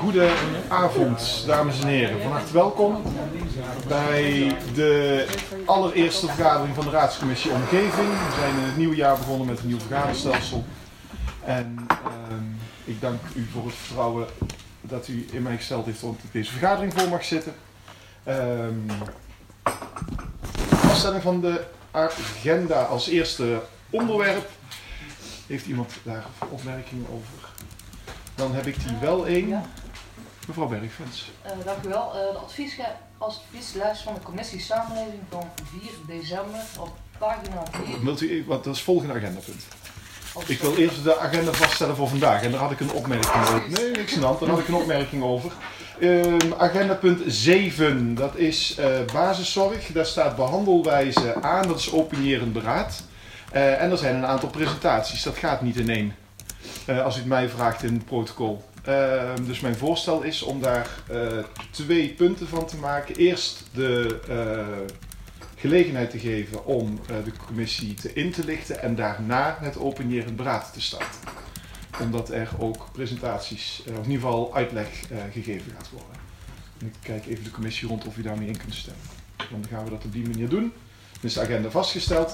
Goedenavond, dames en heren. Van harte welkom bij de allereerste vergadering van de Raadscommissie Omgeving. We zijn in het nieuwe jaar begonnen met een nieuw vergaderstelsel. En ik dank u voor het vertrouwen dat u in mij gesteld heeft om deze vergadering voor mag zitten. Vaststelling van de agenda als eerste onderwerp. Heeft iemand daar opmerkingen over? Dan heb ik die wel één. Ja. Mevrouw Bergfens. Dank u wel. De advieslijst van de commissie Samenleving van 4 december op pagina 4. Wilt u, want dat is het volgende agendapunt. Ik wil eerst de agenda vaststellen voor vandaag en daar had ik een opmerking over. Nee, niks aan de hand, daar had ik een opmerking over. Agendapunt 7, dat is basiszorg. Daar staat behandelwijze aan, dat is opinierend beraad. En er zijn een aantal presentaties, dat gaat niet in één. Als u het mij vraagt in het protocol. Dus mijn voorstel is om daar 2 punten van te maken. Eerst de gelegenheid te geven om de commissie in te lichten en daarna het opinierend beraad te starten. Omdat er ook presentaties, of in ieder geval uitleg gegeven gaat worden. En ik kijk even de commissie rond of u daarmee in kunt stemmen. Dan gaan we dat op die manier doen. Dan is de agenda vastgesteld.